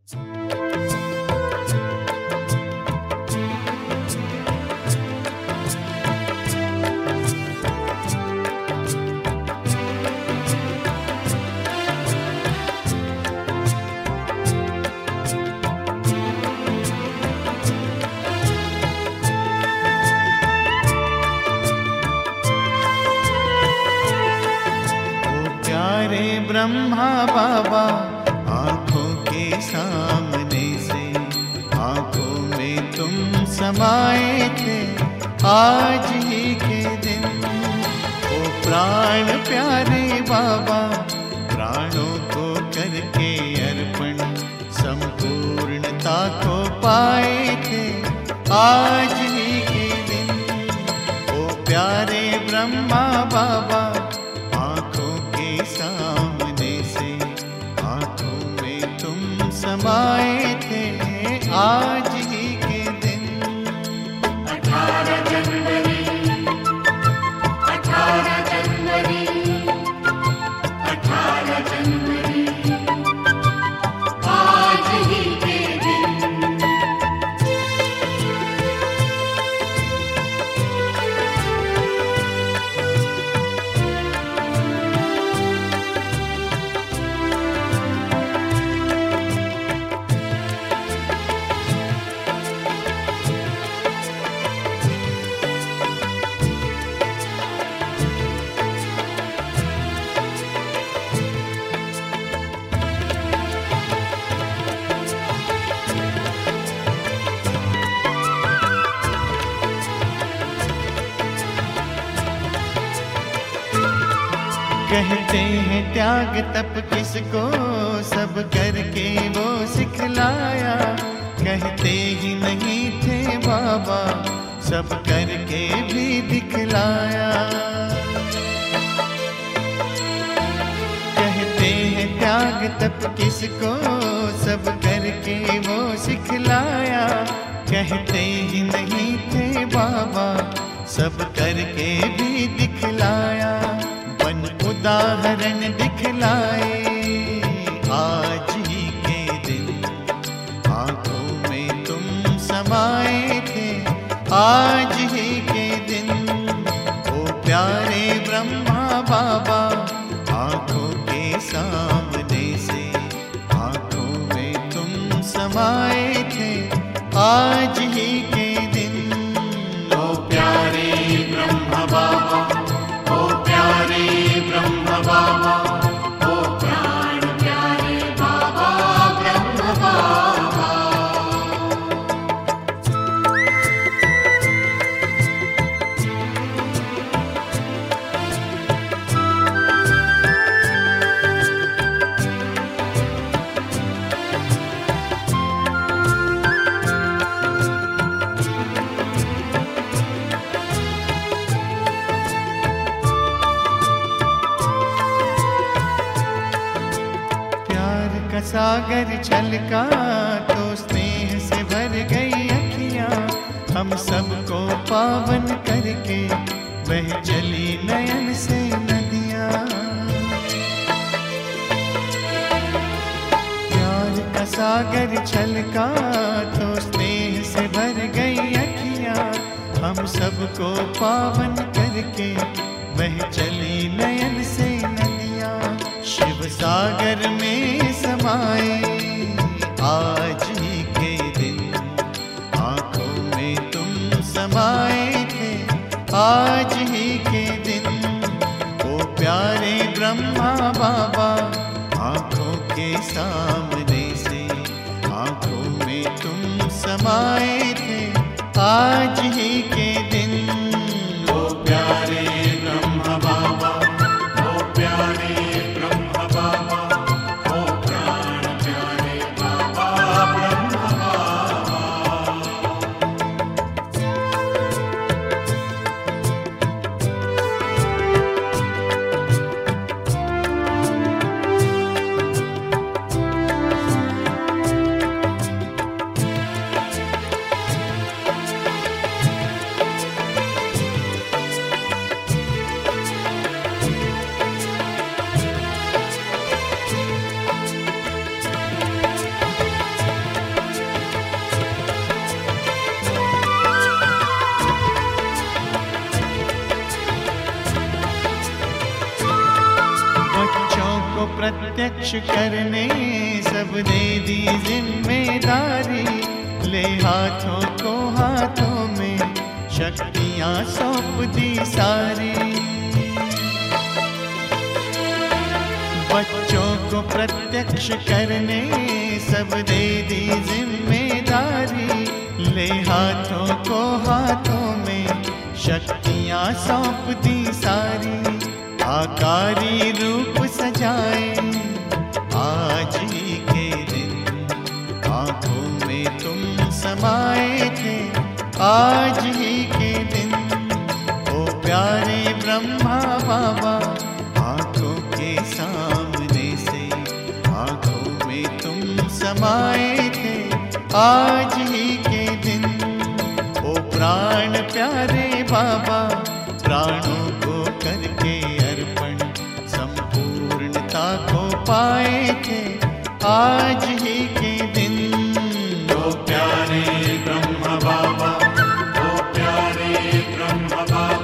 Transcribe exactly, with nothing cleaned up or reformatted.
ब्रह्मा बाबा आंखों के सामने से आंखों में तुम समाये थे आज ही के दिन। ओ प्राण प्यारे बाबा प्राणों को करके अर्पण संपूर्णता को पाए थे आज ही के दिन। ओ प्यारे ब्रह्मा बाबा समाये थे आज ही के दिन। अठारह जनवरी अठारह जनवरी अठारह जनवरी आज ही के दिन। कहते हैं त्याग तप किसको सब करके वो सिखलाया। कहते ही नहीं थे बाबा सब करके भी दिखलाया। कहते हैं त्याग तप किसको सब करके वो सिखलाया। कहते ही नहीं थे बाबा सब करके भी दिखलाया। बन उदाहरण दिखलाए आज ही के दिन। आंखों में तुम समाये थे आज ही के दिन। ओ प्यारे ब्रह्मा बाबा आंखों के सामने से आंखों में तुम समाये थे आज ही के दिन। ओ प्यारे ब्रह्मा बाबा ब्रह्म बाबा ओ प्राण प्यारे बाबा ब्रह्म बाबा। सागर छलका तो स्नेह से भर गई अखियां। हम सबको पावन करके बह चली नयन से नदियां। प्यार का सागर छलका तो स्नेह से भर गई अखियां। हम सबको पावन करके बह चली नयन से नदियां। शिव सागर में समाए आज ही के दिन। आंखों में तुम समाए थे आज ही के दिन। ओ प्यारे ब्रह्मा बाबा आंखों के सामने से आंखों में तुम समाए थे आज ही के दिन। ओ प्यारे ब्रह्मा बाबा ओ प्यारे प्रत्यक्ष करने सब दे दी जिम्मेदारी, ले हाथों को हाथों में शक्तियां सौंप दी सारी। बच्चों को प्रत्यक्ष करने सब दे दी जिम्मेदारी, ले हाथों को हाथों में शक्तियां सौंप दी सारी। आकारी रूप सजाए आज ही के दिन, आंखों में तुम समाए थे आज ही के दिन। ओ प्यारे ब्रह्मा बाबा, आंखों के सामने से आंखों में तुम समाए थे आज ही के दिन। ओ प्राण प्यारे बाबा, प्राणों को करके अर्पण संपूर्णता को पाए थे आज ही के दिन। ओ प्यारे ब्रह्म बाबा, ओ प्यारे ब्रह्म बाबा,